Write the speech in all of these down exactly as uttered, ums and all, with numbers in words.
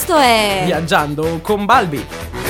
Questo è Viaggiando con Balbi.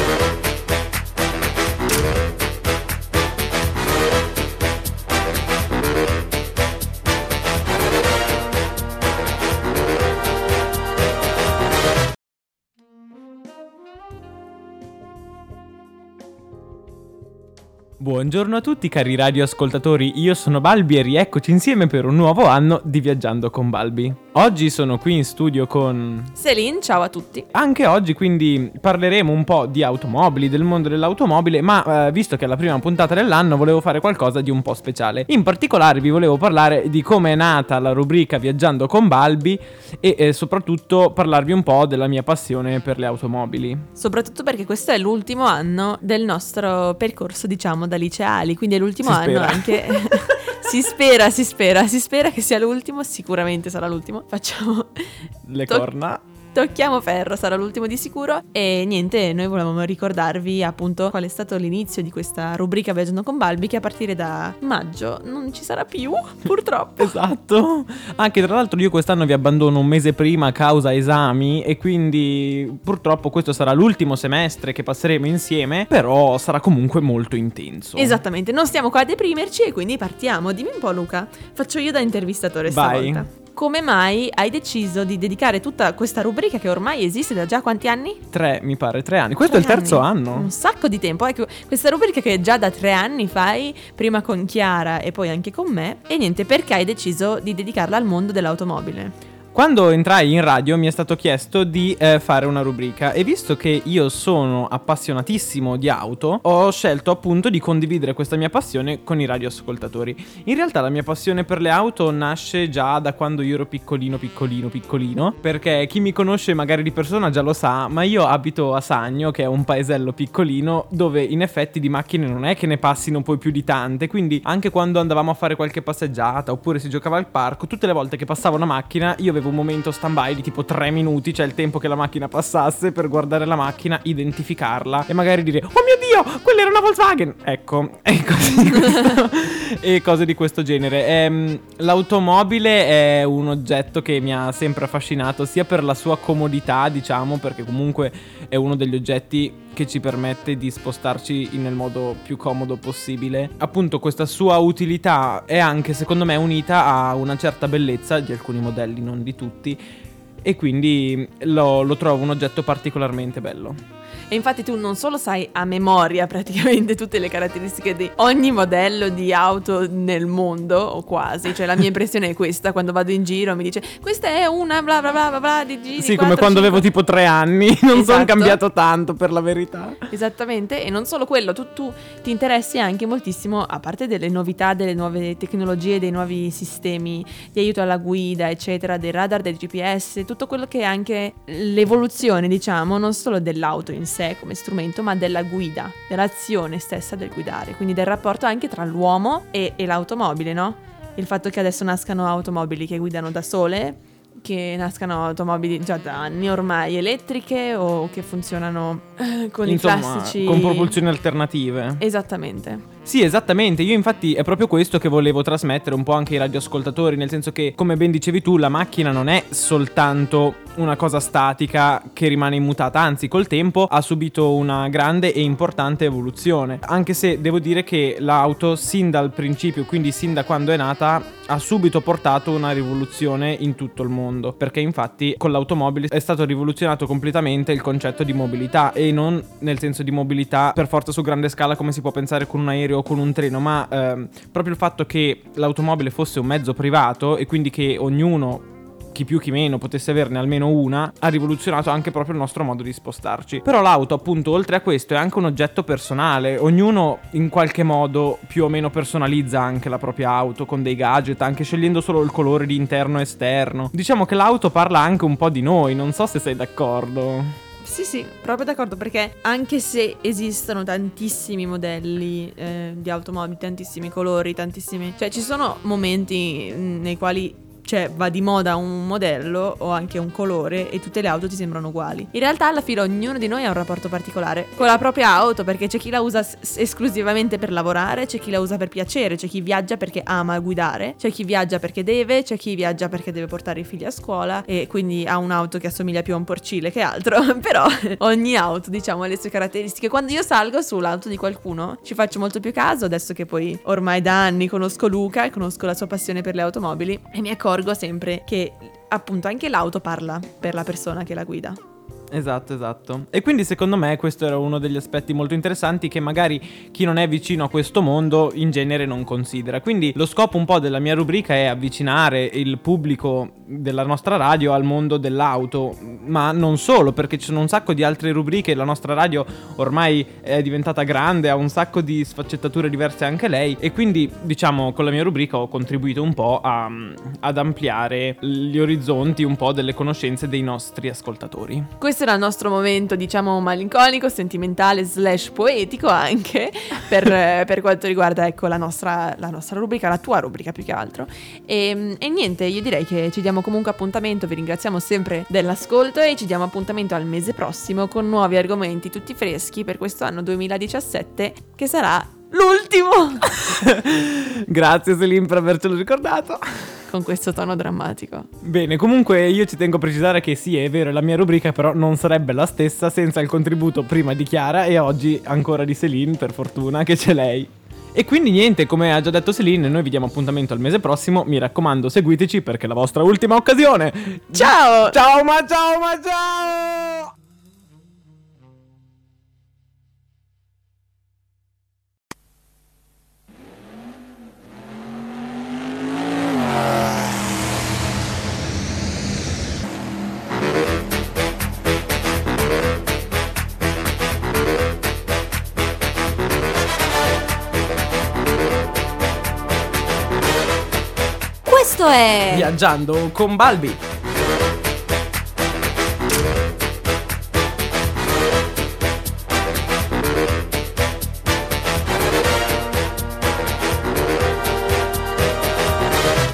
Buongiorno a tutti cari radioascoltatori, io sono Balbi e rieccoci insieme per un nuovo anno di Viaggiando con Balbi. Oggi sono qui in studio con Selin, ciao a tutti. Anche oggi quindi parleremo un po' di automobili, del mondo dell'automobile, ma eh, visto che è la prima puntata dell'anno volevo fare qualcosa di un po' speciale. In particolare vi volevo parlare di come è nata la rubrica Viaggiando con Balbi e eh, soprattutto parlarvi un po' della mia passione per le automobili. Soprattutto perché questo è l'ultimo anno del nostro percorso, diciamo, da liceali, quindi è l'ultimo Si anno spera. anche si spera, si spera, si spera che sia l'ultimo, sicuramente sarà l'ultimo. Facciamo Le To- corna. Tocchiamo ferro, sarà l'ultimo di sicuro. E niente, noi volevamo ricordarvi appunto qual è stato l'inizio di questa rubrica Viaggiando con Balbi, che a partire da maggio non ci sarà più, purtroppo. Esatto. Anche tra l'altro io quest'anno vi abbandono un mese prima a causa esami e quindi purtroppo questo sarà l'ultimo semestre che passeremo insieme, però sarà comunque molto intenso. Esattamente, non stiamo qua a deprimerci e quindi partiamo. Dimmi un po', Luca, faccio io da intervistatore Vai. stavolta. Come mai hai deciso di dedicare tutta questa rubrica che ormai esiste da già quanti anni? Tre, mi pare, tre anni. Questo è il Tre terzo anni. anno. Un sacco di tempo. Ecco, questa rubrica che già da tre anni fai, prima con Chiara e poi anche con me. E niente, perché hai deciso di dedicarla al mondo dell'automobile? Quando entrai in radio mi è stato chiesto di eh, fare una rubrica e visto che io sono appassionatissimo di auto, ho scelto appunto di condividere questa mia passione con i radioascoltatori. In realtà la mia passione per le auto nasce già da quando io ero piccolino, piccolino, piccolino, perché chi mi conosce magari di persona già lo sa, ma io abito a Sagno, che è un paesello piccolino, dove in effetti di macchine non è che ne passino poi più di tante, quindi anche quando andavamo a fare qualche passeggiata oppure si giocava al parco, tutte le volte che passava una macchina io avevo un momento stand-by di tipo tre minuti, cioè il tempo che la macchina passasse per guardare la macchina, identificarla e magari dire oh mio Dio, quella era una Volkswagen, ecco, e cose di questo, e cose di questo genere. Ehm, l'automobile è un oggetto che mi ha sempre affascinato sia per la sua comodità, diciamo, perché comunque è uno degli oggetti che ci permette di spostarci nel modo più comodo possibile. Appunto questa sua utilità è anche secondo me unita a una certa bellezza di alcuni modelli, non di tutti, e quindi lo, lo trovo un oggetto particolarmente bello. E infatti tu non solo sai a memoria praticamente tutte le caratteristiche di ogni modello di auto nel mondo, o quasi, cioè la mia impressione è questa, quando vado in giro mi dice questa è una bla bla bla bla bla di G Sì, come quando avevo tipo tre anni, non Esatto. sono cambiato tanto per la verità. Esattamente, e non solo quello, tu, tu ti interessi anche moltissimo, a parte delle novità, delle nuove tecnologie, dei nuovi sistemi di aiuto alla guida, eccetera, dei radar, del G P S, tutto quello che è anche l'evoluzione, diciamo, non solo dell'auto in sé come strumento, ma della guida, dell'azione stessa del guidare, quindi del rapporto anche tra l'uomo e, e l'automobile, no? Il fatto che adesso nascano automobili che guidano da sole, che nascano automobili già da anni ormai elettriche o che funzionano eh, con Insomma, i classici con propulsioni alternative. Esattamente. Sì, esattamente, io infatti è proprio questo che volevo trasmettere un po' anche ai radioascoltatori, nel senso che, come ben dicevi tu, la macchina non è soltanto una cosa statica che rimane immutata, anzi col tempo ha subito una grande e importante evoluzione, anche se devo dire che l'auto sin dal principio, quindi sin da quando è nata, ha subito portato una rivoluzione in tutto il mondo, perché infatti con l'automobile è stato rivoluzionato completamente il concetto di mobilità, e non nel senso di mobilità per forza su grande scala come si può pensare con un aereo o con un treno, ma ehm, proprio il fatto che l'automobile fosse un mezzo privato e quindi che ognuno, chi più chi meno, potesse averne almeno una, ha rivoluzionato anche proprio il nostro modo di spostarci. Però l'auto, appunto, oltre a questo è anche un oggetto personale, ognuno in qualche modo più o meno personalizza anche la propria auto con dei gadget, anche scegliendo solo il colore di interno e esterno. Diciamo che l'auto parla anche un po' di noi, non so se sei d'accordo. Sì, sì, proprio d'accordo, perché anche se esistono tantissimi modelli eh, di automobili, tantissimi colori, tantissimi... Cioè ci sono momenti nei quali cioè va di moda un modello o anche un colore e tutte le auto ti sembrano uguali. In realtà alla fine ognuno di noi ha un rapporto particolare con la propria auto, perché c'è chi la usa s- esclusivamente per lavorare, c'è chi la usa per piacere, c'è chi viaggia perché ama guidare, c'è chi viaggia perché deve, c'è chi viaggia perché deve portare i figli a scuola e quindi ha un'auto che assomiglia più a un porcile che altro. Però ogni auto, diciamo, ha le sue caratteristiche. Quando io salgo sull'auto di qualcuno ci faccio molto più caso, adesso che poi ormai da anni conosco Luca e conosco la sua passione per le automobili, e mi accorgo sempre che appunto anche l'auto parla per la persona che la guida. Esatto, esatto. E quindi secondo me questo era uno degli aspetti molto interessanti che magari chi non è vicino a questo mondo in genere non considera. Quindi lo scopo un po' della mia rubrica è avvicinare il pubblico della nostra radio al mondo dell'auto, ma non solo, perché ci sono un sacco di altre rubriche. La nostra radio ormai è diventata grande, ha un sacco di sfaccettature diverse anche lei, e quindi diciamo con la mia rubrica ho contribuito un po' a, ad ampliare gli orizzonti un po' delle conoscenze dei nostri ascoltatori. Questo era il nostro momento, diciamo, malinconico, sentimentale slash poetico anche per, per quanto riguarda, ecco, la nostra, la nostra rubrica, la tua rubrica più che altro. E, e niente, io direi che ci diamo comunque appuntamento, vi ringraziamo sempre dell'ascolto e ci diamo appuntamento al mese prossimo con nuovi argomenti tutti freschi per questo anno duemiladiciassette che sarà l'ultimo. Grazie Celine per avercelo ricordato. Con questo tono drammatico. Bene, comunque io ci tengo a precisare che sì, è vero, è la mia rubrica, però non sarebbe la stessa senza il contributo prima di Chiara e oggi ancora di Celine, per fortuna che c'è lei. E quindi niente, come ha già detto Celine, noi vi diamo appuntamento al mese prossimo. Mi raccomando, seguiteci perché è la vostra ultima occasione. Ciao! Ciao ma ciao ma ciao! Questo è Viaggiando con Balbi.